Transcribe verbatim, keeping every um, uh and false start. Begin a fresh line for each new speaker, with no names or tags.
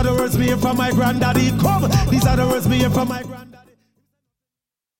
are the words me hear from my granddaddy. Come, these are the words me hear from my granddaddy.